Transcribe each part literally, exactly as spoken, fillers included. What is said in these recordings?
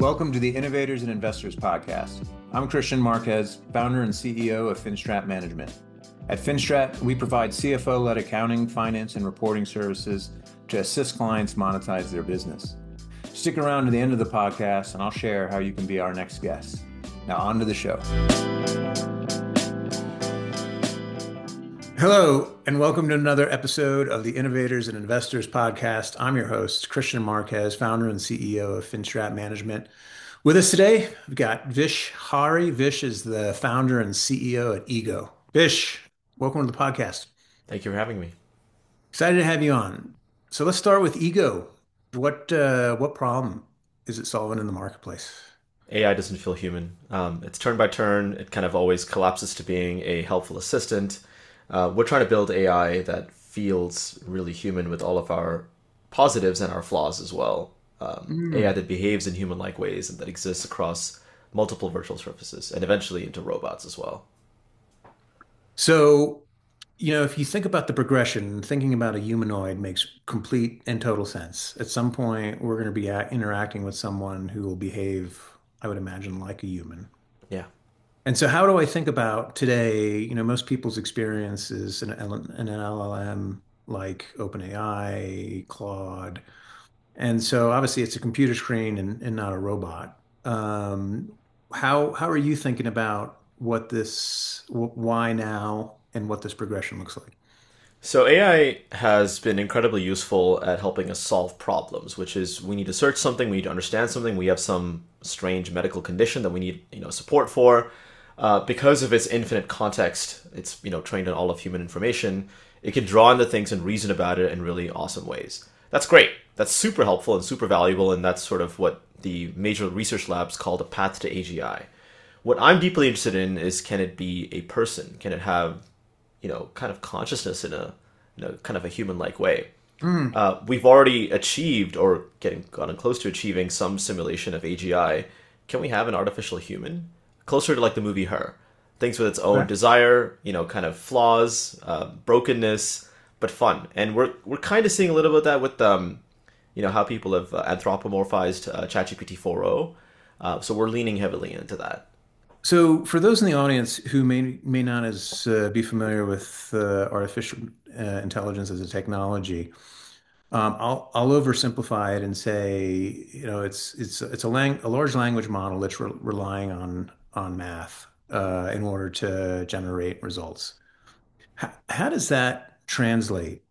Welcome to the Innovators and Investors Podcast. I'm Christian Marquez, founder and C E O of Finstrat Management. At Finstrat, we provide C F O-led accounting, finance, and reporting services to assist clients monetize their business. Stick around to the end of the podcast and I'll share how you can be our next guest. Now on to the show. Hello, and welcome to another episode of the Innovators and Investors Podcast. I'm your host, Christian Marquez, founder and C E O of Finstrat Management. With us today, we've got Vish Hari. Vish is the founder and C E O at Ego. Vish, welcome to the podcast. Thank you for having me. Excited to have you on. So let's start with Ego. What uh, what problem is it solving in the marketplace? A I doesn't feel human. Um, it's turn by turn. It kind of always collapses to being a helpful assistant. Uh, we're trying to build A I that feels really human with all of our positives and our flaws as well. Um, mm. A I that behaves in human-like ways and that exists across multiple virtual surfaces and eventually into robots as well. So, you know, if you think about the progression, thinking about a humanoid makes complete and total sense. At some point, we're going to be at, interacting with someone who will behave, I would imagine, like a human. Yeah. And so how do I think about today, you know, most people's experience is an, L- an L L M like OpenAI, Claude. And so obviously it's a computer screen and, and not a robot. Um, how how are you thinking about what this, wh- why now, and what this progression looks like? So A I has been incredibly useful at helping us solve problems, which is we need to search something, we need to understand something, we have some strange medical condition that we need, you know, support for. Uh, because of its infinite context, it's, you know, trained on all of human information, it can draw into things and reason about it in really awesome ways. That's great. That's super helpful and super valuable, and that's sort of what the major research labs call the path to A G I. What I'm deeply interested in is, can it be a person? Can it have, you know, kind of consciousness in a, in a kind of a human-like way? Mm. Uh, we've already achieved or getting gotten close to achieving some simulation of A G I. Can we have an artificial human? Closer to like the movie Her. Things with its own Right. desire, you know, kind of flaws, uh, brokenness, but fun. And we're we're kind of seeing a little bit of that with, um, you know, how people have uh, anthropomorphized uh, ChatGPT four point oh. Uh, so we're leaning heavily into that. So for those in the audience who may may not as uh, be familiar with uh, artificial uh, intelligence as a technology, Um, I'll I'll oversimplify it and say, you know, it's it's it's a lang a large language model that's re relying on on math uh, in order to generate results. How, how does that translate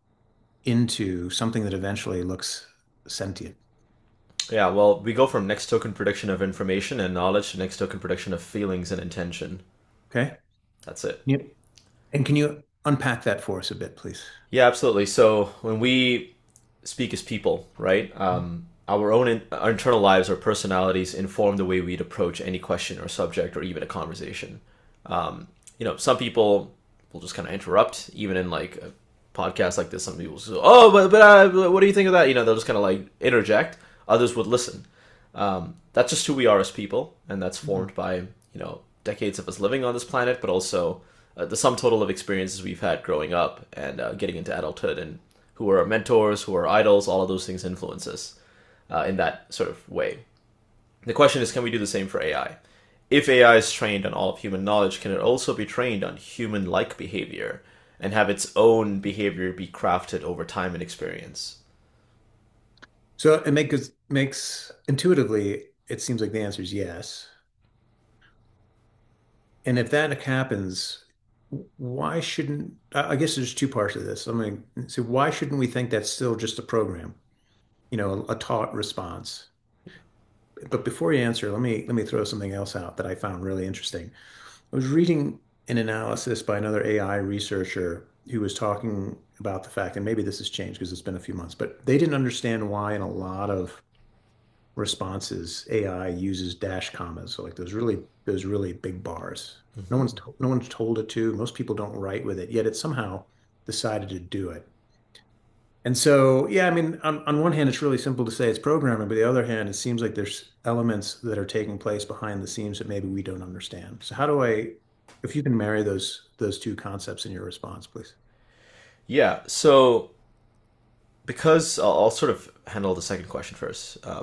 into something that eventually looks sentient? Yeah, well, we go from next token prediction of information and knowledge to next token prediction of feelings and intention. Okay. That's it. Yep. And can you unpack that for us a bit, please? Yeah, absolutely. So when we speak as people, right? Um, our own in, our internal lives or personalities inform the way we'd approach any question or subject or even a conversation. Um, you know, some people will just kind of interrupt, even in like a podcast like this. Some people say, "Oh, but but uh, what do you think of that?" You know, they'll just kind of like interject. Others would listen. Um, that's just who we are as people, and that's formed by, you know, decades of us living on this planet, but also uh, the sum total of experiences we've had growing up and uh, getting into adulthood, and who are our mentors, who are idols, all of those things influence us uh, in that sort of way. The question is, can we do the same for A I? If A I is trained on all of human knowledge, can it also be trained on human-like behavior and have its own behavior be crafted over time and experience? So it makes makes intuitively, it seems like the answer is yes. And if that happens, why shouldn't, I I guess there's two parts of this. I mean, so why shouldn't we think that's still just a program, you know, a taught response? But before you answer, let me let me throw something else out that I found really interesting. I was reading an analysis by another A I researcher who was talking about the fact, and maybe this has changed because it's been a few months, but they didn't understand why in a lot of responses A I uses dash commas, so like those really those really big bars. No Mm-hmm. one's to, no one's told it to. Most people don't write with it, yet it somehow decided to do it. And so, yeah, I mean, on, on one hand, it's really simple to say it's programming, but the other hand, it seems like there's elements that are taking place behind the scenes that maybe we don't understand. So how do I, if you can marry those those two concepts in your response, please? Yeah, so because I'll, I'll sort of handle the second question first. Um,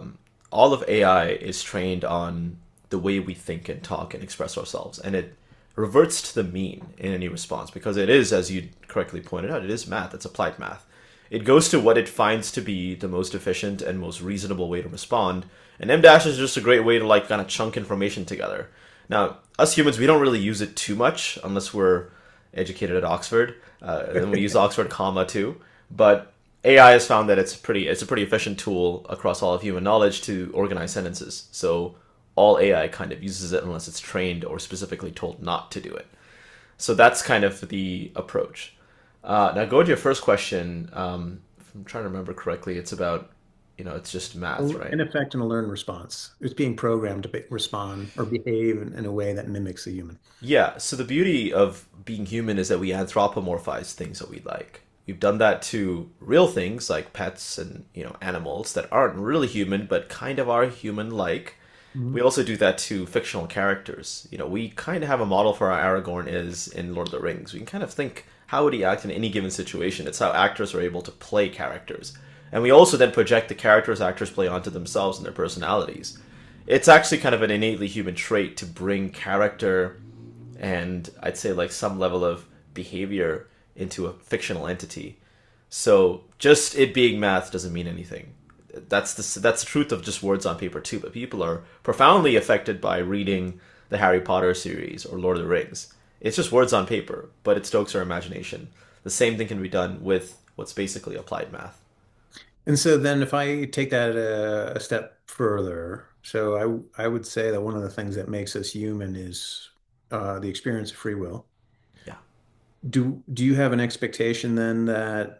all of A I is trained on the way we think and talk and express ourselves, and it reverts to the mean in any response because it is, as you correctly pointed out, it is math. It's applied math. It goes to what it finds to be the most efficient and most reasonable way to respond, and M dash is just a great way to like kind of chunk information together. Now, us humans, we don't really use it too much unless we're educated at Oxford. Uh, and we use Oxford comma too. But A I has found that it's pretty it's a pretty efficient tool across all of human knowledge to organize sentences. So all A I kind of uses it unless it's trained or specifically told not to do it. So that's kind of the approach. Uh, now, going to your first question, um, if I'm trying to remember correctly, it's about, you know, it's just math, right? In effect, in a learned response. It's being programmed to be, respond or behave in, in a way that mimics a human. Yeah, so the beauty of being human is that we anthropomorphize things that we like. We've done that to real things like pets and, you know, animals that aren't really human but kind of are human-like. We Mhm. also do that to fictional characters. You know, we kind of have a model for how Aragorn is in Lord of the Rings. We can kind of think how would he act in any given situation. It's how actors are able to play characters. And we also then project the characters actors play onto themselves and their personalities. It's actually kind of an innately human trait to bring character and I'd say like some level of behavior into a fictional entity. So just it being math doesn't mean anything. That's the that's the truth of just words on paper too. But people are profoundly affected by reading the Harry Potter series or Lord of the Rings. It's just words on paper, but it stokes our imagination. The same thing can be done with what's basically applied math. And so then if I take that a, a step further, so I I would say that one of the things that makes us human is uh, the experience of free will. Yeah. Do do you have an expectation then that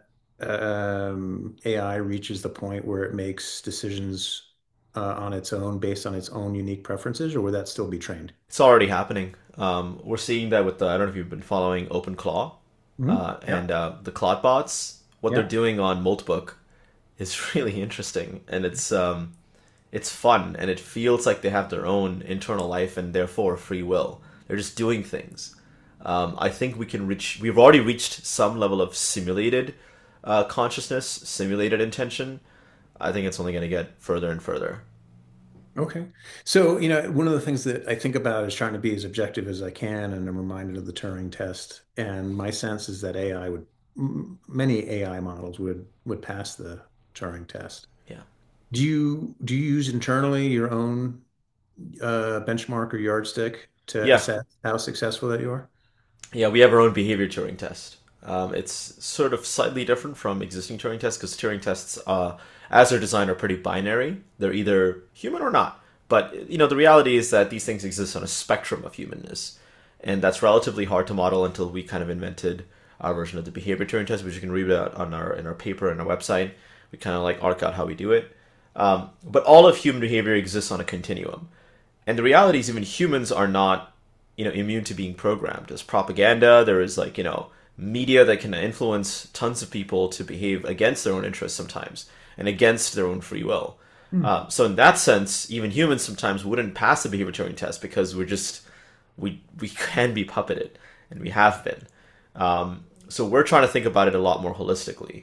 um, A I reaches the point where it makes decisions uh, on its own based on its own unique preferences, or would that still be trained? It's already happening. Um, we're seeing that with the, I don't know if you've been following OpenClaw Mhm. uh, Yeah. and uh, the Claude bots. What they're Yeah. doing on Moltbook is really interesting, and it's um, it's fun, and it feels like they have their own internal life and therefore free will. They're just doing things. Um, I think we can reach. We've already reached some level of simulated uh, consciousness, simulated intention. I think it's only going to get further and further. Okay. So, you know, one of the things that I think about is trying to be as objective as I can, and I'm reminded of the Turing test. And my sense is that A I would, m- many A I models would would pass the Turing test. Yeah. Do you do you use internally your own uh, benchmark or yardstick to Yeah. assess how successful that you are? Yeah, we have our own behavior Turing test. Um, it's sort of slightly different from existing Turing tests because Turing tests, uh, as they're designed, are pretty binary. They're either human or not. But you know, the reality is that these things exist on a spectrum of humanness, and that's relatively hard to model until we kind of invented our version of the behavior Turing test, which you can read about on our in our paper and our website. We kind of like arc out how we do it. Um, but all of human behavior exists on a continuum, and the reality is even humans are not you know immune to being programmed. There's propaganda. There is like you know media that can influence tons of people to behave against their own interests sometimes and against their own free will. Hmm. Um, so in that sense, even humans sometimes wouldn't pass the behavior Turing test because we're just we we can be puppeted and we have been. Um, so we're trying to think about it a lot more holistically.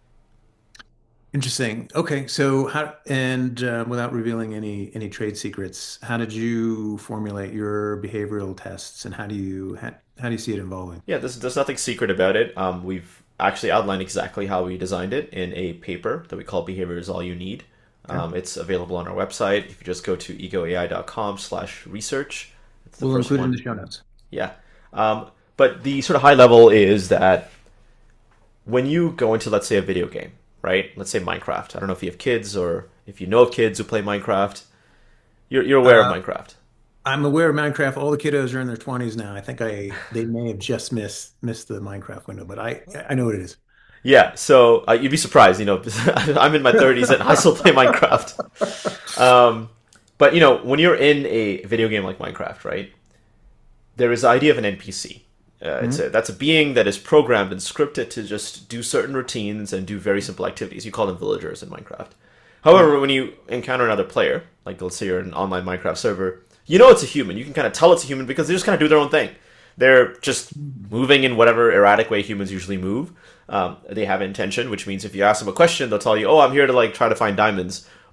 Interesting. Okay, so how and uh, without revealing any any trade secrets, how did you formulate your behavioral tests, and how do you how, how do you see it evolving? Yeah, there's there's nothing secret about it. Um, we've actually outlined exactly how we designed it in a paper that we call "Behavior is All You Need." Okay. Um, it's available on our website. If you just go to egoai dot com slash research, it's the We'll first include it in one. the show notes. Yeah. Um, but the sort of high level is that when you go into, let's say, a video game, right? Let's say Minecraft. I don't know if you have kids or if you know of kids who play Minecraft. You're, you're aware of Uh, Minecraft. I'm aware of Minecraft. All the kiddos are in their twenties now. I think I they may have just missed missed the Minecraft window, but I I know what it is. Yeah, so uh, you'd be surprised, you know, I'm in my thirties and I still play Minecraft. Um, but, you know, when you're in a video game like Minecraft, right, there is the idea of an N P C. Uh, it's a, Mhm. that's a being that is programmed and scripted to just do certain routines and do very simple activities. You call them villagers in Minecraft. Yeah. However, when you encounter another player, like let's say you're in an online Minecraft server, you know it's a human. You can kind of tell it's a human because they just kind of do their own thing. They're just moving in whatever erratic way humans usually move. Um, they have intention, which means if you ask them a question, they'll tell you, "Oh, I'm here to like try to find diamonds,"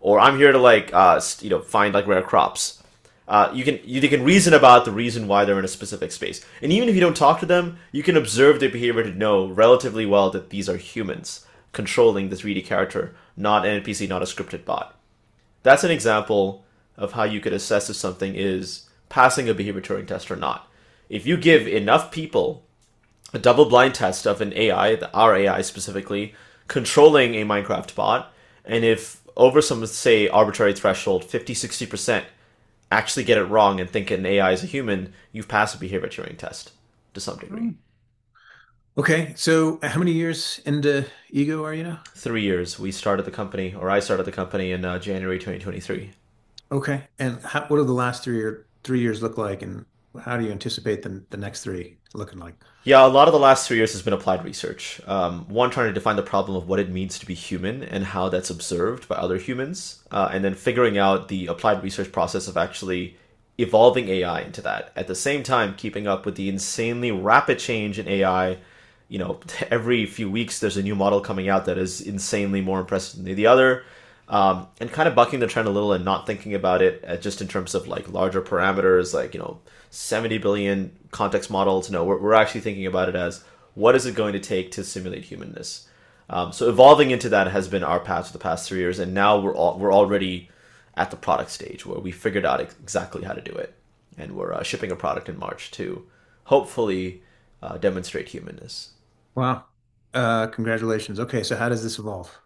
or I'm here to like uh, you know find like rare crops. Uh, you can you, they can reason about the reason why they're in a specific space, and even if you don't talk to them, you can observe their behavior to know relatively well that these are humans controlling the three D character, not an N P C, not a scripted bot. That's an example of how you could assess if something is passing a behavior Turing test or not. If you give enough people a double blind test of an A I, our A I specifically, controlling a Minecraft bot, and if over some, say, arbitrary threshold, fifty, sixty percent actually get it wrong and think an A I is a human, you've passed a behavior Turing test to some degree. Okay, so how many years into Ego are you now? Three years. We started the company, or I started the company in uh, January twenty twenty-three. Okay, and how, what do the last three year three years look like, and how do you anticipate the the next three looking like? Yeah, a lot of the last three years has been applied research. Um, one, trying to define the problem of what it means to be human and how that's observed by other humans, uh, and then figuring out the applied research process of actually evolving A I into that. At the same time, keeping up with the insanely rapid change in A I. You know, every few weeks there's a new model coming out that is insanely more impressive than the other, um, and kind of bucking the trend a little and not thinking about it uh, just in terms of like larger parameters, like you know, seventy billion context models. No, we're we're actually thinking about it as what is it going to take to simulate humanness. Um, so evolving into that has been our path for the past three years, and now we're all, we're already at the product stage where we figured out ex- exactly how to do it, and we're uh, shipping a product in March to hopefully uh, demonstrate humanness. Wow. Uh, congratulations. Okay, so how does this evolve?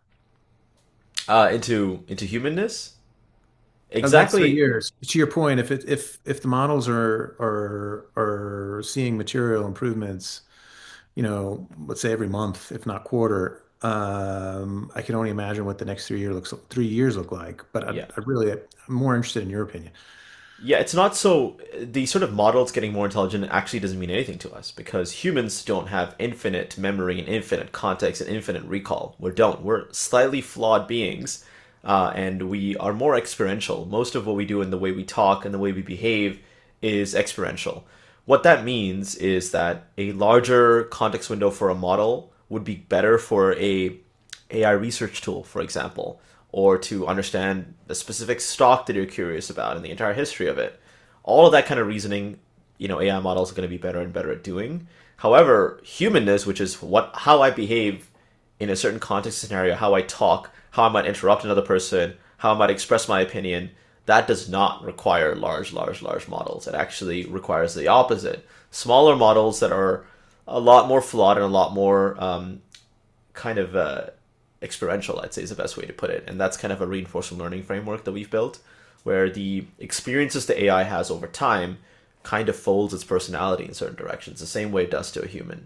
Uh, into into humanness. Of the next three Exactly. years, to your point, if it if if the models are are are seeing material improvements, you know, let's say every month, if not quarter, um, I can only imagine what the next three year looks three years look like. But I, Yeah. I really, I'm more interested in your opinion. Yeah, it's not so. The sort of models getting more intelligent actually doesn't mean anything to us because humans don't have infinite memory and infinite context and infinite recall. We don't. We're slightly flawed beings, uh, and we are more experiential. Most of what we do and the way we talk and the way we behave is experiential. What that means is that a larger context window for a model would be better for a A I research tool, for example, or to understand the specific stock that you're curious about and the entire history of it. All of that kind of reasoning, you know, A I models are going to be better and better at doing. However, humanness, which is what how I behave in a certain context scenario, how I talk, how I might interrupt another person, how I might express my opinion, that does not require large, large, large models. It actually requires the opposite. Smaller models that are a lot more flawed and a lot more um, kind of uh, experiential, I'd say is the best way to put it. And that's kind of a reinforcement learning framework that we've built, where the experiences the A I has over time kind of folds its personality in certain directions, the same way it does to a human.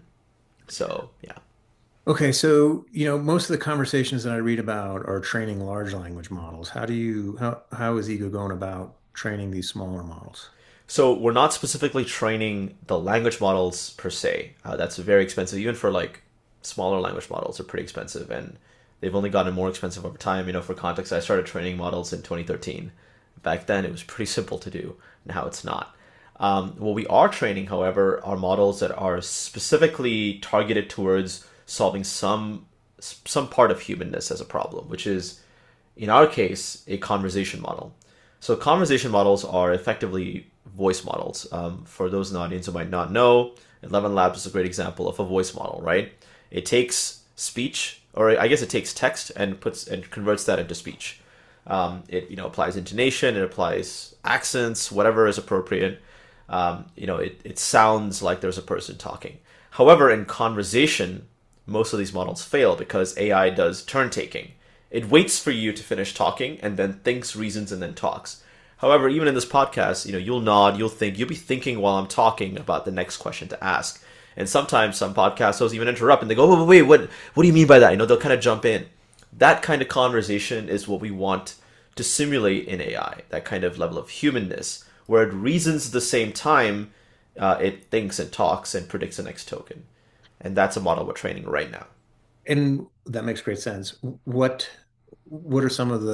So, yeah. Okay, so you know, most of the conversations that I read about are training large language models. How do you how how is Ego going about training these smaller models? So we're not specifically training the language models per se. Uh, that's very expensive, even for like smaller language models are pretty expensive, and they've only gotten more expensive over time. You know, for context, I started training models in twenty thirteen. Back then, it was pretty simple to do. Now it's not. Um, what we are training, however, are models that are specifically targeted towards solving some some part of humanness as a problem, which is in our case a conversation model. So conversation models are effectively voice models. Um, for those in the audience who might not know, Eleven Labs is a great example of a voice model, right? It takes speech, or I guess it takes text and puts and converts that into speech. Um, it you know applies intonation, it applies accents, whatever is appropriate. Um, you know, it, it sounds like there's a person talking. However, in conversation, most of these models fail because A I does turn taking. It waits for you to finish talking and then thinks, reasons, and then talks. However, even in this podcast, you know, you'll nod, you'll think, you'll be thinking while I'm talking about the next question to ask. And sometimes some podcast hosts even interrupt and they go, "Oh, wait, what, what do you mean by that?" You know, they'll kind of jump in. That kind of conversation is what we want to simulate in A I, that kind of level of humanness, where it reasons at the same time uh, it thinks and talks and predicts the next token. And that's a model we're training right now. And that makes great sense. What what are some of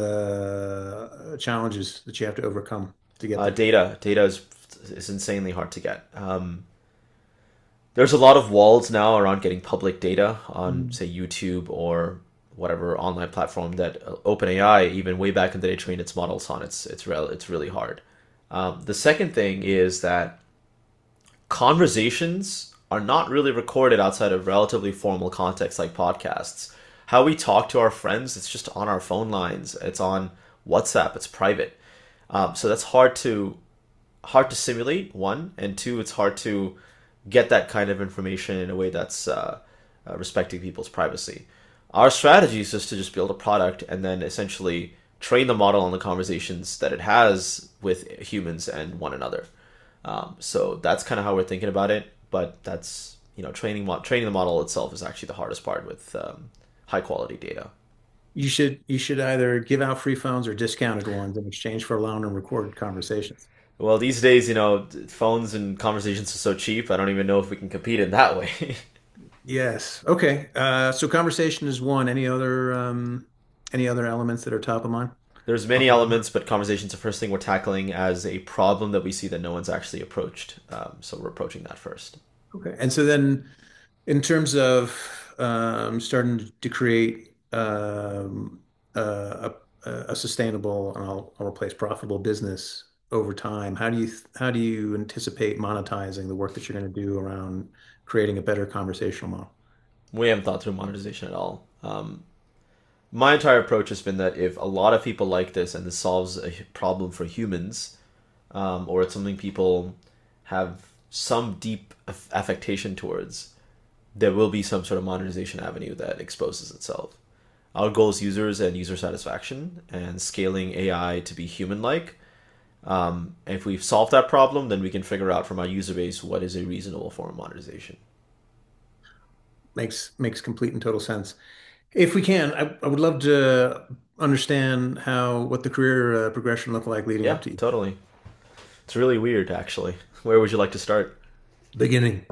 the challenges that you have to overcome to get Uh, there? data, data is is insanely hard to get. Um, there's a lot of walls now around getting public data on, Mm. say, YouTube or whatever online platform that uh, OpenAI, even way back in the day, trained its models on. It's it's real it's really hard. Um, the second thing is that conversations are not really recorded outside of relatively formal contexts like podcasts. How we talk to our friends, it's just on our phone lines. It's on WhatsApp. It's private. Um, so that's hard to hard to simulate. One, and two, it's hard to get that kind of information in a way that's uh, uh, respecting people's privacy. Our strategy is just to just build a product and then essentially train the model on the conversations that it has with humans and one another. Um, so that's kind of how we're thinking about it. But that's, you know, training training the model itself is actually the hardest part with um, high quality data. You should you should either give out free phones or discounted ones in exchange for allowing them to record conversations. Well, these days, you know, phones and conversations are so cheap. I don't even know if we can compete in that way. Yes. Okay. Uh, so conversation is one. Any other um, any other elements that are top of mind? There's many elements, but conversation's the first thing we're tackling as a problem that we see that no one's actually approached. Um, so we're approaching that first. Okay. And so then, in terms of um, starting to create um, uh, a, a sustainable and I'll, I'll replace profitable business over time, how do you how do you anticipate monetizing the work that you're going to do around creating a better conversational model? We haven't thought through monetization at all. Um, my entire approach has been that if a lot of people like this and this solves a problem for humans, um, or it's something people have some deep affectation towards, there will be some sort of monetization avenue that exposes itself. Our goal is users and user satisfaction and scaling A I to be human-like. Um, if we've solved that problem, then we can figure out from our user base what is a reasonable form of monetization. Makes makes complete and total sense. If we can, I, I would love to understand how what the career uh, progression looked like leading Yeah, up to you. totally. It's really weird, actually. Where would you like to start? Beginning.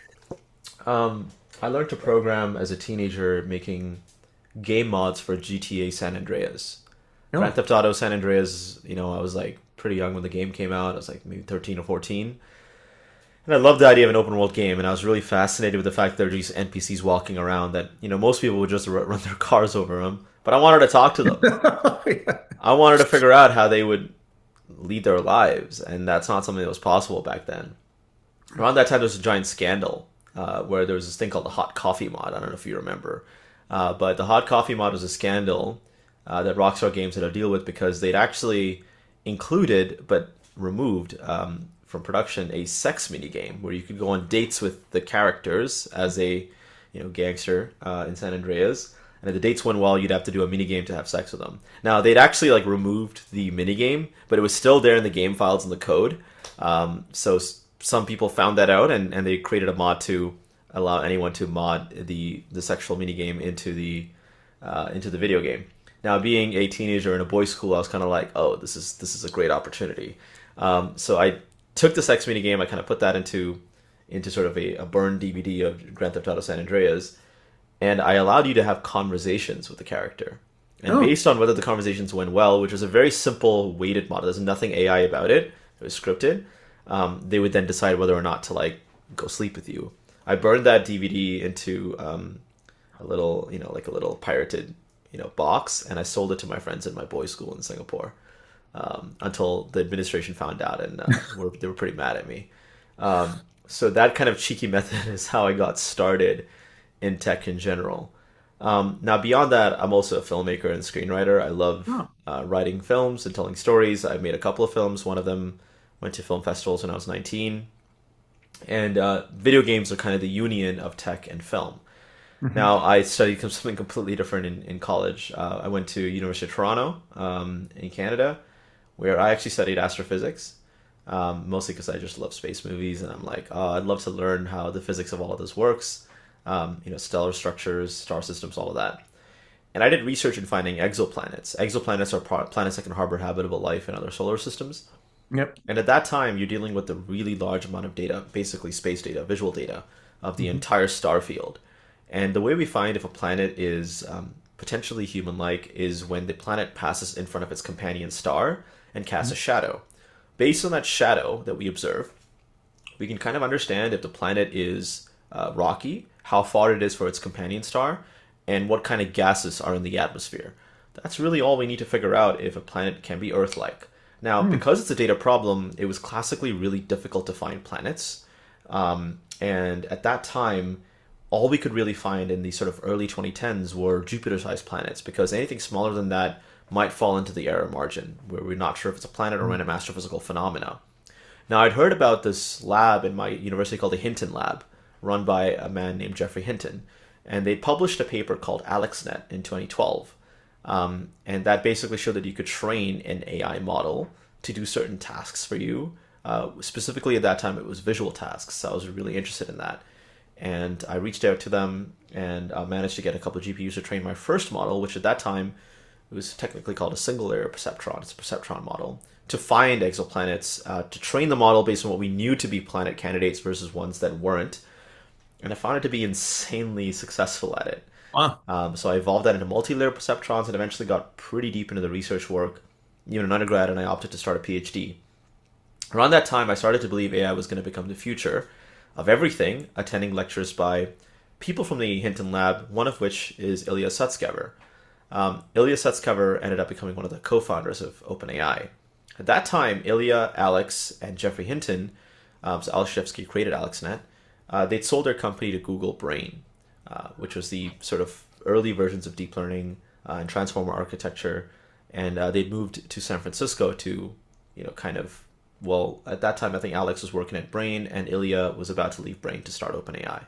Um, I learned to program as a teenager making game mods for G T A San Andreas. Grand Oh, Theft Auto San Andreas, you know, I was like pretty young when the game came out. I was like maybe thirteen or fourteen. And I loved the idea of an open world game, and I was really fascinated with the fact that there were these N P Cs walking around that, you know, most people would just r- run their cars over them. But I wanted to talk to them. yeah. I wanted to figure out how they would lead their lives, and that's not something that was possible back then. Around that time, there was a giant scandal uh, where there was this thing called the hot coffee mod. I don't know if you remember. Uh, but the hot coffee mod was a scandal uh, that Rockstar Games had to deal with because they'd actually included but removed um, from production a sex minigame where you could go on dates with the characters as a you know gangster uh, in San Andreas. And if the dates went well, you'd have to do a minigame to have sex with them. Now, they'd actually like removed the minigame, but it was still there in the game files and the code. Um, so s- some people found that out, and, and they created a mod to allow anyone to mod the the sexual minigame into the uh, into the video game. Now, being a teenager in a boys' school, I was kind of like, oh, this is this is a great opportunity. Um, so I took the sex minigame, I kind of put that into into sort of a, a burned D V D of Grand Theft Auto San Andreas, and I allowed you to have conversations with the character. And Oh, based on whether the conversations went well, which was a very simple weighted model, there's nothing A I about it, it was scripted, um, they would then decide whether or not to like go sleep with you. I burned that D V D into um, a little, you know, like a little pirated, you know, box, and I sold it to my friends in my boys' school in Singapore um, until the administration found out, and uh, were, they were pretty mad at me. Um, so that kind of cheeky method is how I got started in tech in general. Um, now, beyond that, I'm also a filmmaker and screenwriter. I love oh, uh, writing films and telling stories. I've made a couple of films. One of them went to film festivals when I was nineteen. And uh, video games are kind of the union of tech and film. hmm. Now, I studied something completely different in, in college. Uh, I went to University of Toronto um, in Canada, where I actually studied astrophysics, um, mostly because I just love space movies, and I'm like, oh, I'd love to learn how the physics of all of this works, um, you know, stellar structures, star systems, all of that. And I did research in finding exoplanets. Exoplanets are pro- planets that can harbor habitable life in other solar systems. Yep. And at that time, you're dealing with a really large amount of data, basically space data, visual data of the Hmm. entire star field. And the way we find if a planet is um, potentially human like is when the planet passes in front of its companion star and casts a shadow. Based on that shadow that we observe, we can kind of understand if the planet is uh, rocky, how far it is for its companion star, and what kind of gases are in the atmosphere. That's really all we need to figure out if a planet can be Earth-like. Now, Hmm. because it's a data problem, it was classically really difficult to find planets. Um, and at that time, all we could really find in the sort of early twenty tens were Jupiter-sized planets, because anything smaller than that might fall into the error margin, where we're not sure if it's a planet or Hmm. random astrophysical phenomena. Now, I'd heard about this lab in my university called the Hinton Lab, run by a man named Geoffrey Hinton, and they published a paper called AlexNet in twenty twelve. Um, and that basically showed that you could train an A I model to do certain tasks for you. Uh, specifically, at that time, it was visual tasks. So I was really interested in that. And I reached out to them and uh, managed to get a couple of G P Us to train my first model, which at that time it was technically called a single layer perceptron. It's a perceptron model to find exoplanets, uh, to train the model based on what we knew to be planet candidates versus ones that weren't. And I found it to be insanely successful at it. Wow. Um, so I evolved that into multi-layer perceptrons and eventually got pretty deep into the research work, even in undergrad, and I opted to start a PhD. Around that time, I started to believe A I was going to become the future of everything, attending lectures by people from the Hinton Lab, one of which is Ilya Sutskever. Um, Ilya Sutskever ended up becoming one of the co-founders of OpenAI. At that time, Ilya, Alex, and Geoffrey Hinton, um, so Alex Shevsky created AlexNet, uh, they'd sold their company to Google Brain, uh, which was the sort of early versions of deep learning uh, and transformer architecture, and uh, they'd moved to San Francisco to, you know, kind of, well, at that time I think Alex was working at Brain, and Ilya was about to leave Brain to start OpenAI.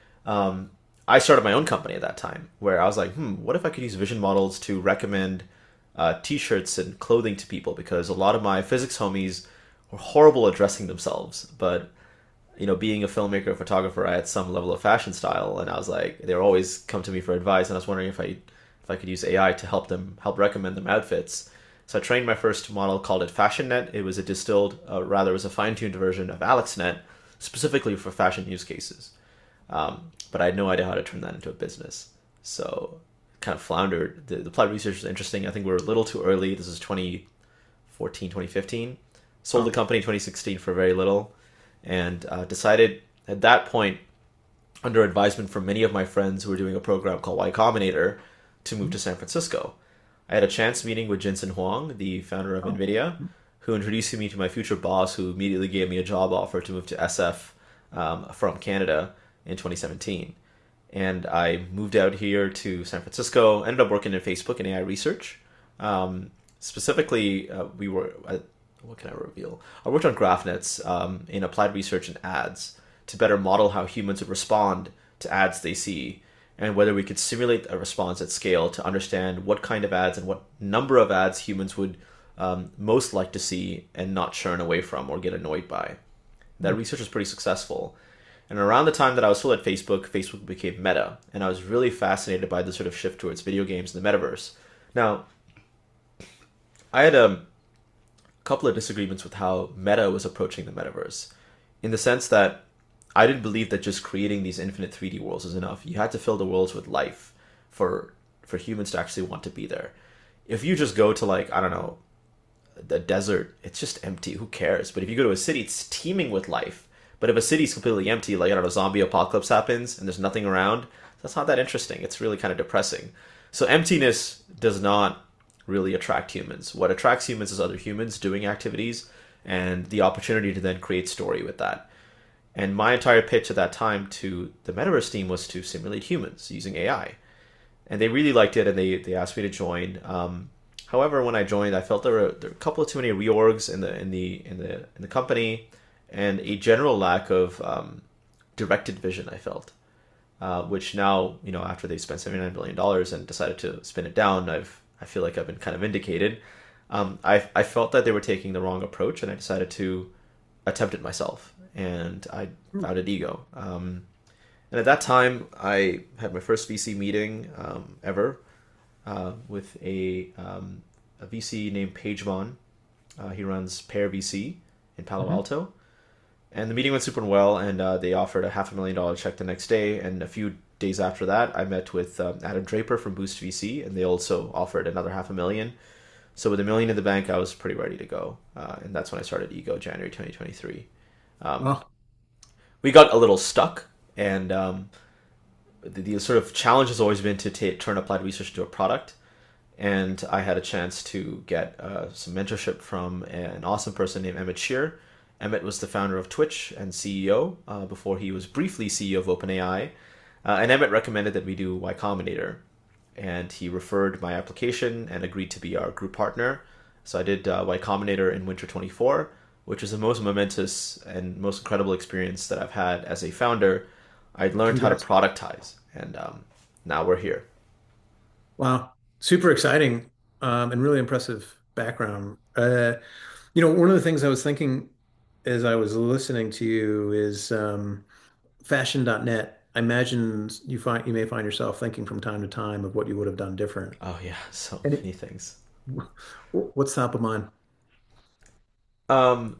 Um, I started my own company at that time, where I was like, hmm, what if I could use vision models to recommend uh, t-shirts and clothing to people? Because a lot of my physics homies were horrible at dressing themselves, but you know, being a filmmaker, a photographer, I had some level of fashion style, and I was like, they were always come to me for advice, and I was wondering if I if I could use A I to help them help recommend them outfits. So I trained my first model, called it FashionNet. It was a distilled, uh, rather, it was a fine-tuned version of AlexNet, specifically for fashion use cases. Um, but I had no idea how to turn that into a business, so kind of floundered. The, the applied research was interesting. I think we were a little too early. This is twenty fourteen, twenty fifteen. Sold the Oh. company in twenty sixteen for very little, and uh, decided at that point, under advisement from many of my friends who were doing a program called Y Combinator, to move to San Francisco. I had a chance meeting with Jensen Huang, the founder of Oh. NVIDIA, who introduced me to my future boss, who immediately gave me a job offer to move to S F um, from Canada in twenty seventeen. And I moved out here to San Francisco, ended up working in Facebook and A I research. Um, specifically, uh, we were, uh, what can I reveal? I worked on GraphNets um, in applied research and ads to better model how humans would respond to ads they see, and whether we could simulate a response at scale to understand what kind of ads and what number of ads humans would um, most like to see and not churn away from or get annoyed by. That research was pretty successful. And around the time that I was still at Facebook, Facebook became Meta, and I was really fascinated by the sort of shift towards video games and the metaverse. Now, I had a couple of disagreements with how Meta was approaching the metaverse, in the sense that I didn't believe that just creating these infinite three D worlds is enough. You had to fill the worlds with life for for humans to actually want to be there. If you just go to, like, I don't know, the desert, it's just empty. Who cares? But if you go to a city, it's teeming with life. But if a city's completely empty, like, I don't know, zombie apocalypse happens and there's nothing around, that's not that interesting. It's really kind of depressing. So emptiness does not really attract humans. What attracts humans is other humans doing activities and the opportunity to then create story with that. And my entire pitch at that time to the Metaverse team was to simulate humans using A I. And they really liked it, and they, they asked me to join. Um, however, when I joined, I felt there were, there were a couple of too many reorgs in the in the in the in the company, and a general lack of um, directed vision. I felt, uh, which now, you know, after they spent seventy nine billion dollars and decided to spin it down, I've I feel like I've been kind of vindicated. Um, I I felt that they were taking the wrong approach, and I decided to attempt it myself, and I Hmm. founded Ego. Um, and at that time, I had my first V C meeting um, ever uh, with a, um, a V C named Paige Vaughn. Uh, he runs Pear V C in Palo Mhm. Alto. And the meeting went super well, and uh, they offered a half a million dollar check the next day. And a few days after that, I met with um, Adam Draper from Boost V C, and they also offered another half a million. So with a million in the bank, I was pretty ready to go. Uh, and that's when I started Ego, January twenty twenty-three. Um, Well, we got a little stuck, and um, the, the sort of challenge has always been to ta turn applied research into a product. And I had a chance to get uh, some mentorship from an awesome person named Emmett Shear. Emmett was the founder of Twitch and C E O uh, before he was briefly C E O of OpenAI. Uh, and Emmett recommended that we do Y Combinator. And he referred my application and agreed to be our group partner. So I did uh, Y Combinator in winter twenty-four, which was the most momentous and most incredible experience that I've had as a founder. I learned how to Congrats. productize, and um, now we're here. Wow. Super exciting, um, and really impressive background. Uh, you know, one of the things I was thinking as I was listening to you is um, fashion dot net. I imagine you find you may find yourself thinking from time to time of what you would have done different. Oh yeah, so And many it, things. what's top of mind? Um,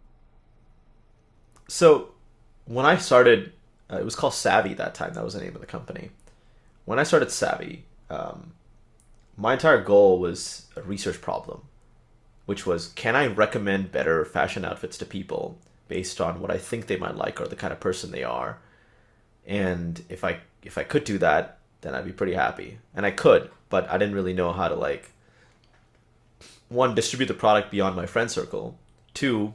so when I started, uh, it was called Savvy that time. That was the name of the company. When I started Savvy, um, my entire goal was a research problem, which was can I recommend better fashion outfits to people based on what I think they might like or the kind of person they are. And if I if I could do that, then I'd be pretty happy. And I could, but I didn't really know how to like one distribute the product beyond my friend circle, two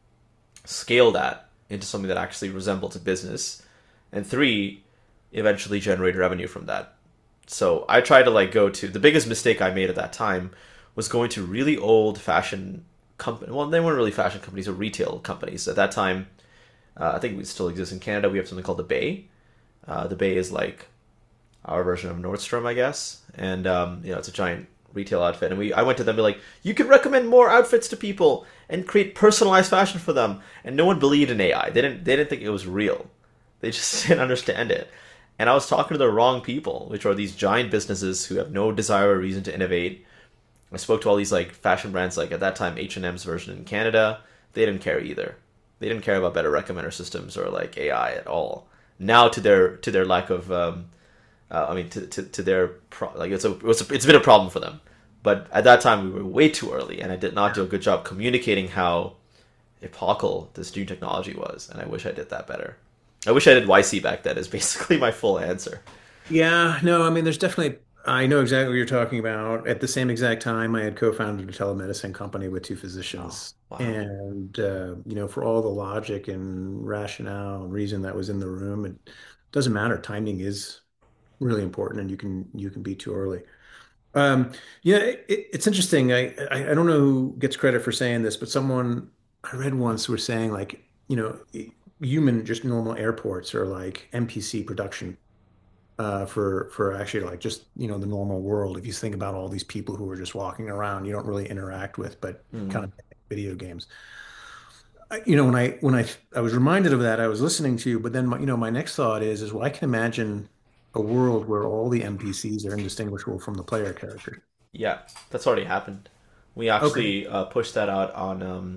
scale that into something that actually resembles a business, and three eventually generate revenue from that. So I tried to like go to the biggest mistake I made at that time was going to really old fashion company. Well, they weren't really fashion companies or retail companies at that time. Uh, I think we still exist in Canada. We have something called the Bay. Uh, the Bay is like our version of Nordstrom, I guess, and um, you know it's a giant retail outfit. And we, I went to them and be like, you can recommend more outfits to people and create personalized fashion for them. And no one believed in A I. They didn't. They didn't think it was real. They just didn't understand it. And I was talking to the wrong people, which are these giant businesses who have no desire or reason to innovate. I spoke to all these like fashion brands, like at that time H and M's version in Canada. They didn't care either. They didn't care about better recommender systems or like A I at all. Now to their to their lack of, um, uh, I mean to, to, to their pro- like it's a, it's a it's been a problem for them. But at that time we were way too early, and I did not do a good job communicating how epochal this new technology was, and I wish I did that better. I wish I did Y C back then. Is basically my full answer. Yeah, no, I mean, there's definitely, I know exactly what you're talking about. At the same exact time, I had co-founded a telemedicine company with two Oh physicians. wow. And, uh, you know, for all the logic and rationale and reason that was in the room, it doesn't matter. Timing is really important, and you can you can be too early. Um, yeah, it, it's interesting. I, I I don't know who gets credit for saying this, but someone I read once was saying like, you know, human, just normal airports are like N P C production uh, for for actually like just you know the normal world. If you think about all these people who are just walking around, you don't really interact with, but kind Hmm. of video games. I- You know, when I when I I was reminded of that, I was listening to you, but then my, you know my next thought is is well, I can imagine a world where all the N P Cs are indistinguishable from the player character. Yeah, that's already happened. We Okay. actually uh, pushed that out on um,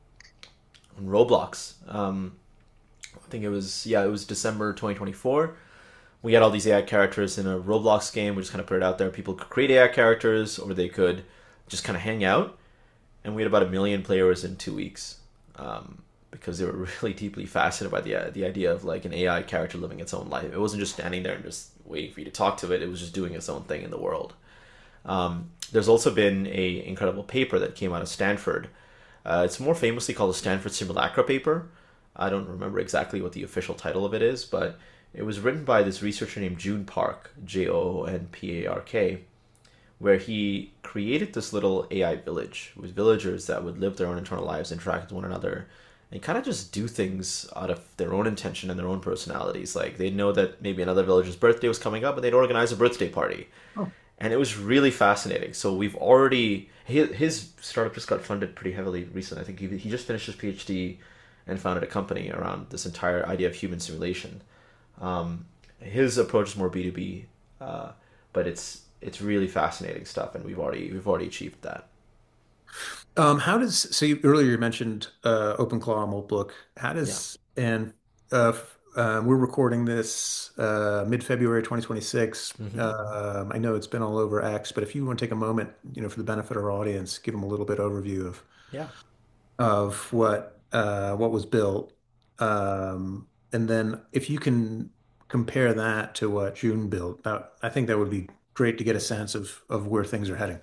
on Roblox. Um, I think it was yeah, it was December twenty twenty-four. We had all these A I characters in a Roblox game. We just kind of put it out there. People could create A I characters, or they could just kind of hang out. And we had about a million players in two weeks um, because they were really deeply fascinated by the uh, the idea of like an A I character living its own life. It wasn't just standing there and just waiting for you to talk to it. It was just doing its own thing in the world. Um, there's also been a incredible paper that came out of Stanford. Uh, it's more famously called the Stanford Simulacra paper. I don't remember exactly what the official title of it is, but it was written by this researcher named June Park, J O O N P A R K, where he created this little A I village with villagers that would live their own internal lives, interact with one another, and kind of just do things out of their own intention and their own personalities. Like they'd know that maybe another villager's birthday was coming up, and they'd organize a birthday party. Oh, And it was really fascinating. So we've already his, his startup just got funded pretty heavily recently. I think he, he just finished his PhD and founded a company around this entire idea of human simulation. Um, his approach is more B two B, uh, but it's it's really fascinating stuff, and we've already we've already achieved that. um, how does so you, earlier you mentioned uh, OpenClaw Moltbook. How Yeah, does and uh, f- uh, we're recording this uh, mid-February twenty twenty-six. hmm Um, I know it's been all over X, but if you want to take a moment, you know, for the benefit of our audience, give them a little bit overview of yeah. of what uh, what was built, um, and then if you can. compare that to what June built, that, I think that would be great to get a sense of of where things are heading.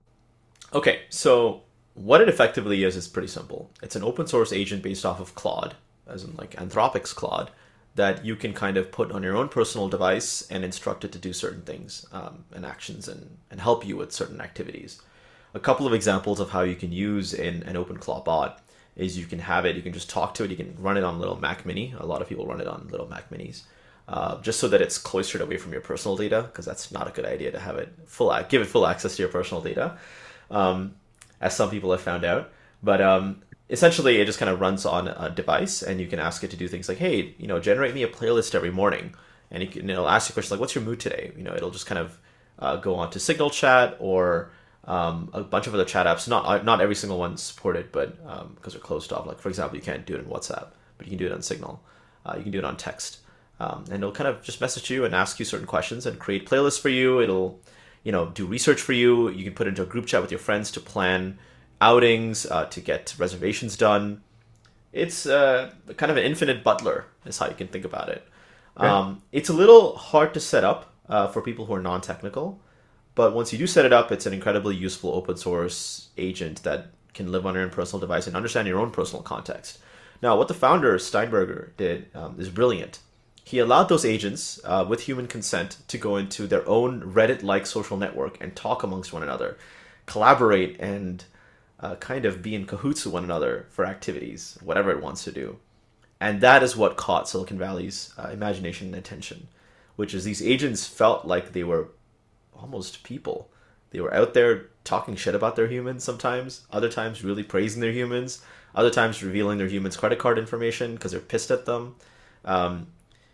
Okay, so what it effectively is is pretty simple. It's an open source agent based off of Claude, as in like Anthropic's Claude, that you can kind of put on your own personal device and instruct it to do certain things um, and actions and, and help you with certain activities. A couple of examples of how you can use in an OpenClaw bot is you can have it, you can just talk to it, you can run it on little Mac Mini. A lot of people run it on little Mac Minis. Uh, just so that it's cloistered away from your personal data, because that's not a good idea to have it full, give it full access to your personal data, um, as some people have found out. But um, essentially, it just kind of runs on a device, and you can ask it to do things like, "Hey, you know, generate me a playlist every morning," and it can, it'll ask you questions like, "What's your mood today?" You know, it'll just kind of uh, go on to Signal Chat or um, a bunch of other chat apps. Not not every single one's supported, but um, because they're closed off. Like for example, you can't do it in WhatsApp, but you can do it on Signal. Uh, you can do it on text. Um, and it'll kind of just message you and ask you certain questions and create playlists for you. It'll, you know, do research for you. You can put it into a group chat with your friends to plan outings, uh, to get reservations done. It's uh, kind of an infinite butler, is how you can think about it. Okay. Um, it's a little hard to set up uh, for people who are non-technical, but once you do set it up, it's an incredibly useful open source agent that can live on your own personal device and understand your own personal context. Now, what the founder, Steinberger, did um, is brilliant. He allowed those agents, uh, with human consent, to go into their own Reddit-like social network and talk amongst one another, collaborate, and uh, kind of be in cahoots with one another for activities, whatever it wants to do. And that is what caught Silicon Valley's uh, imagination and attention, which is these agents felt like they were almost people. They were out there talking shit about their humans sometimes, other times really praising their humans, other times revealing their humans' credit card information because they're pissed at them. Um,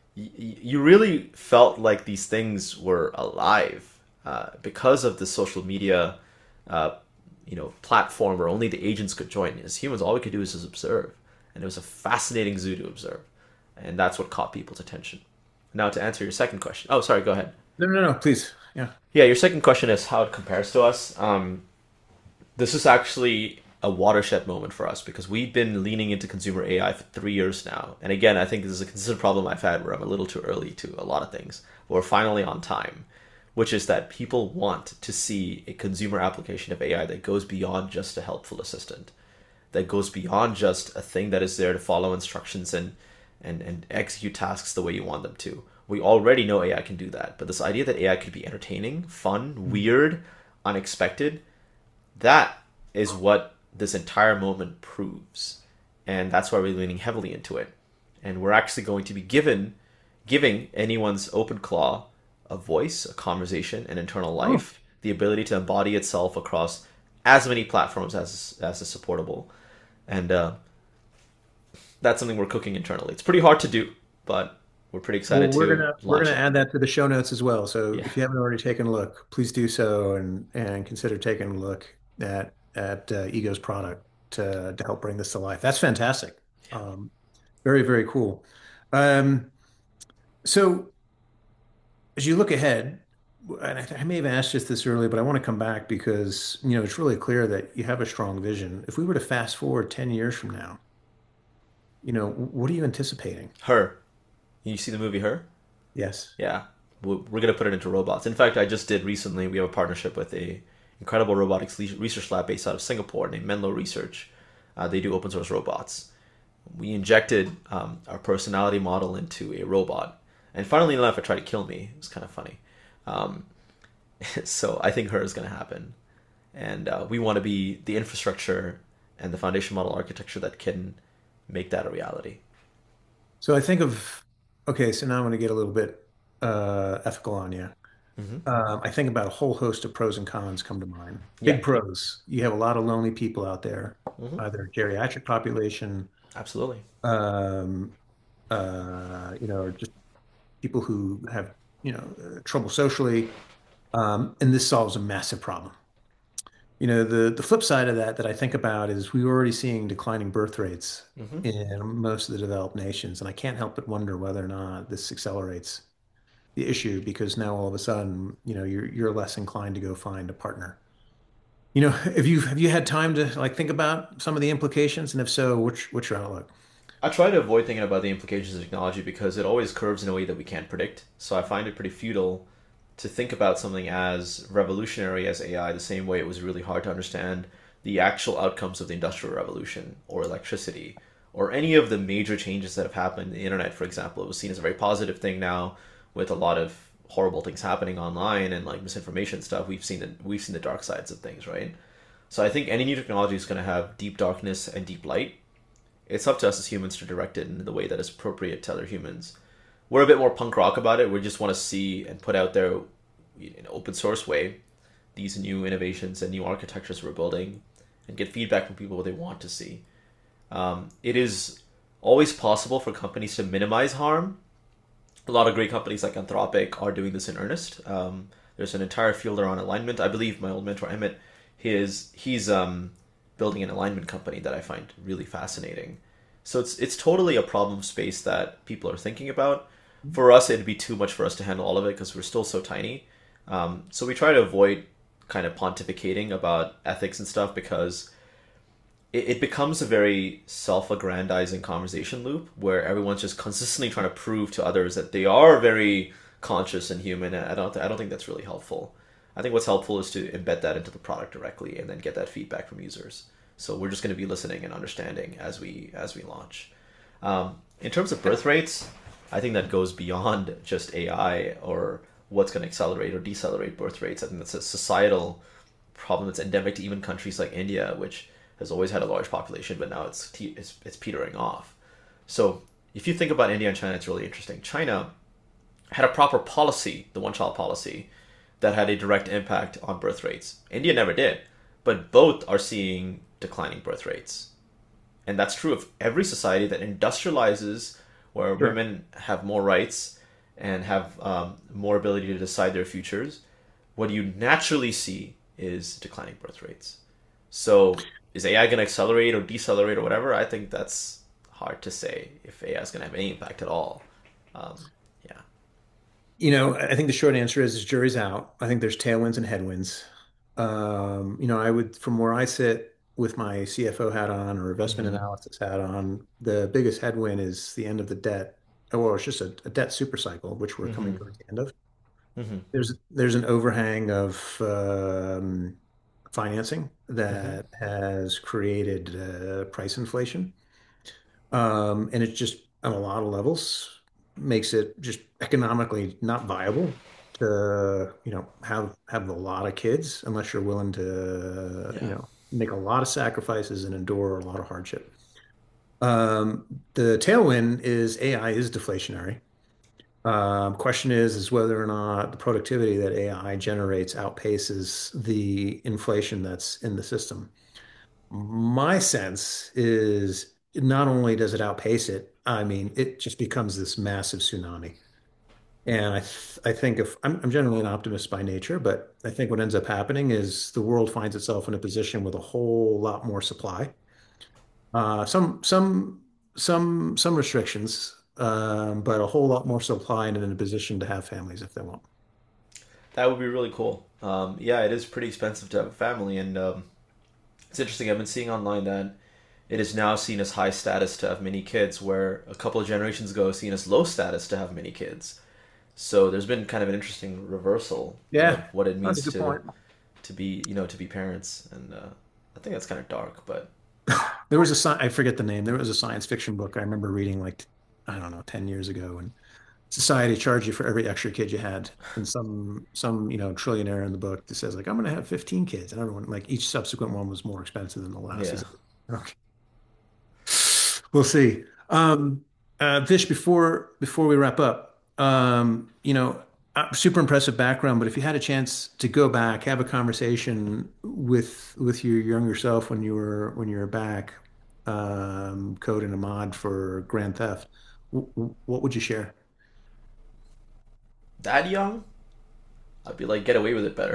you really felt like these things were alive uh, because of the social media, uh, you know, platform where only the agents could join. As humans, all we could do is just observe, and it was a fascinating zoo to observe, and that's what caught people's attention. Now, to answer your second question, oh, sorry, go ahead. No, no, no, please. Yeah. Yeah, your second question is how it compares to us. Um, this is actually a watershed moment for us because we've been leaning into consumer A I for three years now. And again, I think this is a consistent problem I've had where I'm a little too early to a lot of things. But we're finally on time, which is that people want to see a consumer application of A I that goes beyond just a helpful assistant, that goes beyond just a thing that is there to follow instructions and, and, and execute tasks the way you want them to. We already know A I can do that, but this idea that A I could be entertaining, fun, weird, unexpected, that is what this entire moment proves. And that's why we're leaning heavily into it. And we're actually going to be given giving anyone's OpenClaw a voice, a conversation, an internal Oh, life, the ability to embody itself across as many platforms as as is supportable. And uh, that's something we're cooking internally. It's pretty hard to do, but we're pretty well, excited we're to gonna we're launch gonna it. add that to the show notes as well. So Yeah. if you haven't already taken a look, please do so and and consider taking a look at at uh, Ego's product to to help bring this to life. That's fantastic. Um, very, very cool. Um, so as you look ahead, and I, I may have asked just this earlier, but I want to come back because you know it's really clear that you have a strong vision. If we were to fast forward ten years from now, you know, what are you anticipating? Her. You see the movie Her? Yes. Yeah. We're going to put it into robots. In fact, I just did recently, we have a partnership with a incredible robotics research lab based out of Singapore named Menlo Research. Uh, they do open source robots. We injected um, our personality model into a robot. And funnily enough, it tried to kill me. It was kind of funny. Um, so I think Her is going to happen. And uh, we want to be the infrastructure and the foundation model architecture that can make that a reality. So I think of, okay, so now I'm going to get a little bit uh, ethical on you. Hmm. Um, I think about a whole host of pros and cons come to mind. Yeah. Big pros. You have a lot of lonely people out there, Hmm. either geriatric population, Absolutely. um, uh, you know, or just people who have, you know, uh, trouble socially. Um, and this solves a massive problem. You know, the the flip side of that that I think about is we're already seeing declining birth rates Hmm. in most of the developed nations, and I can't help but wonder whether or not this accelerates the issue because now all of a sudden, you know, you're you're less inclined to go find a partner. You know, have you have you had time to like think about some of the implications, and if so, which what's your outlook? I try to avoid thinking about the implications of technology because it always curves in a way that we can't predict. So I find it pretty futile to think about something as revolutionary as A I the same way it was really hard to understand the actual outcomes of the Industrial Revolution or electricity or any of the major changes that have happened. The internet, for example, it was seen as a very positive thing now with a lot of horrible things happening online and like misinformation stuff. We've seen the, we've seen the dark sides of things, right? So I think any new technology is going to have deep darkness and deep light. It's up to us as humans to direct it in the way that is appropriate to other humans. We're a bit more punk rock about it. We just want to see and put out there in an open source way these new innovations and new architectures we're building and get feedback from people what they want to see. Um, it is always possible for companies to minimize harm. A lot of great companies like Anthropic are doing this in earnest. Um, there's an entire field around alignment. I believe my old mentor Emmett, his he's um, building an alignment company that I find really fascinating. So it's it's totally a problem space that people are thinking about. For us, it'd be too much for us to handle all of it because we're still so tiny. Um, so we try to avoid kind of pontificating about ethics and stuff because it, it becomes a very self-aggrandizing conversation loop where everyone's just consistently trying to prove to others that they are very conscious and human. And I don't I don't think that's really helpful. I think what's helpful is to embed that into the product directly and then get that feedback from users. So we're just going to be listening and understanding as we as we launch. Um, in terms of birth rates, I think that goes beyond just A I or what's going to accelerate or decelerate birth rates. I think that's a societal problem that's endemic to even countries like India, which has always had a large population, but now it's it's, it's petering off. So if you think about India and China, it's really interesting. China had a proper policy, the one-child policy, that had a direct impact on birth rates. India never did, but both are seeing declining birth rates. And that's true of every society that industrializes, where Sure. women have more rights and have um, more ability to decide their futures. What you naturally see is declining birth rates. So is A I going to accelerate or decelerate or whatever? I think that's hard to say if A I is going to have any impact at all. Um, yeah. You know, I think the short answer is, is jury's out. I think there's tailwinds and headwinds. Um, you know, I would, from where I sit with my C F O hat on or investment hmm analysis hat on, the biggest headwind is the end of the debt. Or it's just a, a debt super cycle, which we're coming hmm towards the end of. hmm There's there's an overhang of um, financing hmm that has created uh, price inflation. Um, and it just, on a lot of levels, makes it just economically not viable to, you know, have have a lot of kids unless you're willing to, you Yeah. know, make a lot of sacrifices and endure a lot of hardship. Um, the tailwind is A I is deflationary. Um, question is, is whether or not the productivity that A I generates outpaces the inflation that's in the system. My sense is not only does it outpace it, I mean, it just becomes this massive tsunami. And I th I think if I'm, I'm generally an optimist by nature, but I think what ends up happening is the world finds itself in a position with a whole lot more supply. Uh, some some some some restrictions, um, but a whole lot more supply and in a position to have families if they want. That would be really cool. Um, yeah, it is pretty expensive to have a family, and um, it's interesting. I've been seeing online that it is now seen as high status to have many kids, where a couple of generations ago it was seen as low status to have many kids. So there's been kind of an interesting reversal of Yeah, what it that's a means good to point. to be, you know, to be parents, and uh, I think that's kind of dark, but There was a sci I forget the name. There was a science fiction book I remember reading like I don't know, ten years ago, and society charged you for every extra kid you had. And some some, you know, trillionaire in the book that says like I'm gonna have fifteen kids. And everyone like each subsequent one was more expensive than the last. yeah. He's like, okay, we'll see. Um uh Vish, before before we wrap up, um, you know, uh, super impressive background, but if you had a chance to go back, have a conversation with with your younger self when you were when you were back, um, coding a mod for Grand Theft, w w- what would you share? That young, I'd be like, get away with it better.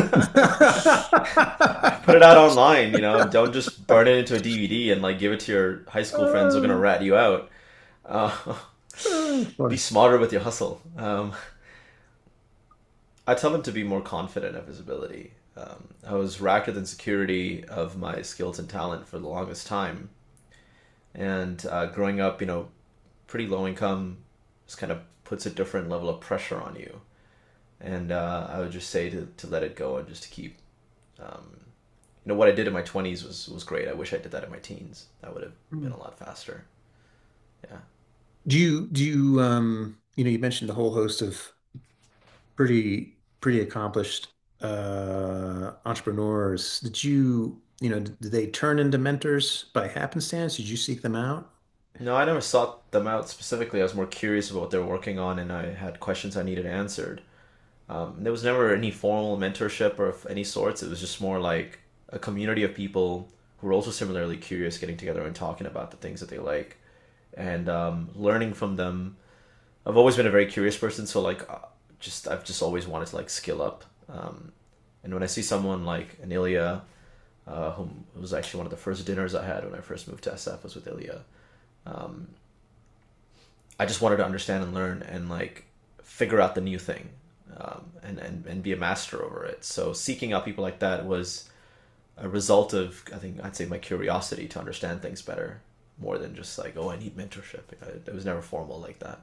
Put it out online, you know. Don't just burn it into a D V D and like give it to your high school friends who are gonna Uh, rat you out. Uh, be funny. smarter with your hustle. Um, I tell them to be more confident of his ability. Um, I was racked with insecurity of my skills and talent for the longest time, And uh, growing up, you know, pretty low income just kind of puts a different level of pressure on you. And uh, I would just say to, to let it go and just to keep, um, you know, what I did in my twenties was, was great. I wish I did that in my teens. That would have been a lot faster. Yeah. Do you do you um you know you mentioned a whole host of pretty pretty accomplished uh entrepreneurs. Did you you know did they turn into mentors by happenstance? Did you seek them out? No, I never sought them out specifically. I was more curious about what they're working on, and I had questions I needed answered. Um, there was never any formal mentorship or of any sorts. It was just more like a community of people who were also similarly curious, getting together and talking about the things that they like, and um, learning from them. I've always been a very curious person, so like, uh, just I've just always wanted to like skill up. Um, and when I see someone like an Ilya, uh, whom was actually one of the first dinners I had when I first moved to S F was with Ilya. Um, I just wanted to understand and learn and like figure out the new thing, um, and, and, and be a master over it. So seeking out people like that was a result of, I think I'd say, my curiosity to understand things better, more than just like, oh, I need mentorship. It was never formal like that.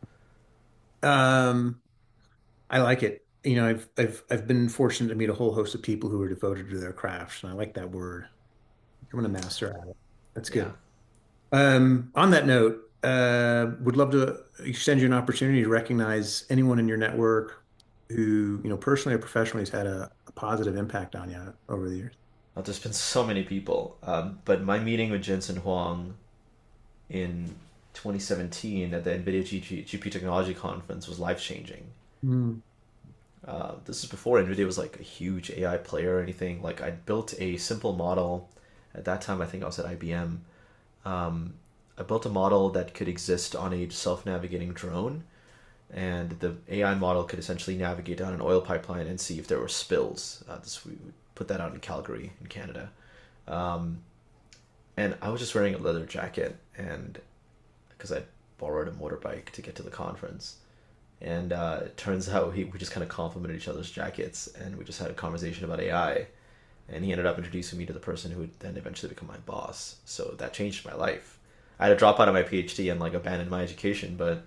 Um, I like it. You know, I've I've I've been fortunate to meet a whole host of people who are devoted to their craft, and I like that word. I'm a master at it. That's Yeah. good. Um, on that note, uh, would love to extend you an opportunity to recognize anyone in your network who, you know, personally or professionally has had a, a positive impact on you over the years. Well, there's been so many people. Um, but my meeting with Jensen Huang in twenty seventeen at the NVIDIA G P, G P Technology Conference was life changing. Mm. Uh, this is before NVIDIA was like a huge A I player or anything. Like I built a simple model. At that time, I think I was at I B M. Um, I built a model that could exist on a self-navigating drone, and the A I model could essentially navigate down an oil pipeline and see if there were spills. Uh, this, we would put that out in Calgary, in Canada. Um, and I was just wearing a leather jacket, and because I borrowed a motorbike to get to the conference. And uh, it turns out he, we just kind of complimented each other's jackets, and we just had a conversation about A I. And he ended up introducing me to the person who would then eventually become my boss. So that changed my life. I had to drop out of my PhD and like abandon my education, but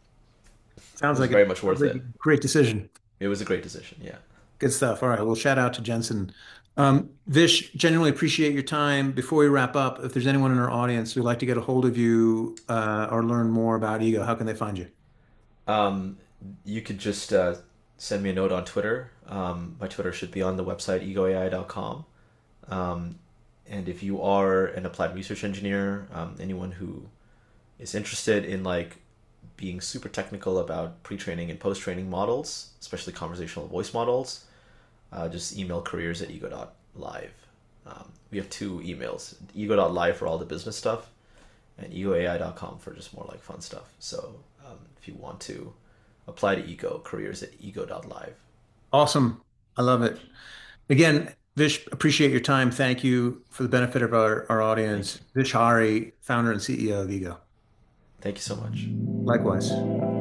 it Sounds was like very a much worth really it. great decision. It was a great decision. Yeah. Good stuff. All right. Well, shout out to Jensen. Um, Vish, genuinely appreciate your time. Before we wrap up, if there's anyone in our audience who'd like to get a hold of you uh, or learn more about Ego, how can they find you? Um, you could just uh, send me a note on Twitter. Um, my Twitter should be on the website ego A I dot com. Um, and if you are an applied research engineer, um, anyone who is interested in like being super technical about pre-training and post-training models, especially conversational voice models, uh, just email careers at ego dot live. Um, we have two emails, ego dot live for all the business stuff and ego A I dot com for just more like fun stuff. So um, if you want to apply to Ego, careers at ego dot live. Awesome. I love it. Again, Vish, appreciate your time. Thank you for the benefit of our, our Thank you. audience. Vish Hari, founder and C E O of Ego. Thank you so much. Likewise.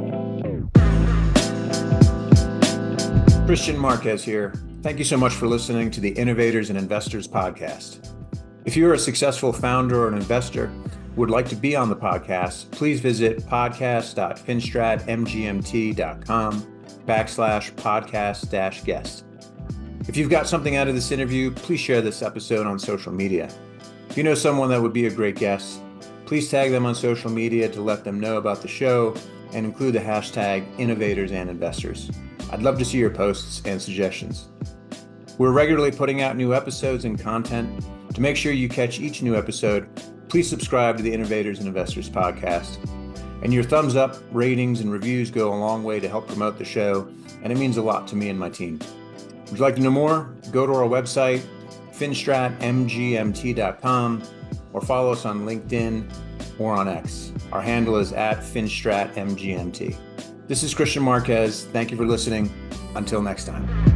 Christian Marquez here. Thank you so much for listening to the Innovators and Investors podcast. If you're a successful founder or an investor who would like to be on the podcast, please visit podcast.finstratmgmt.com backslash podcast dash guest. If you've got something out of this interview, please share this episode on social media. If you know someone that would be a great guest, please tag them on social media to let them know about the show and include the hashtag innovators and investors. I'd love to see your posts and suggestions. We're regularly putting out new episodes and content. To make sure you catch each new episode, please subscribe to the Innovators and Investors podcast. And your thumbs up, ratings, and reviews go a long way to help promote the show, and it means a lot to me and my team. Would you like to know more? Go to our website, finstrat m g m t dot com, or follow us on LinkedIn or on X. Our handle is at finstratmgmt. This is Christian Marquez. Thank you for listening. Until next time.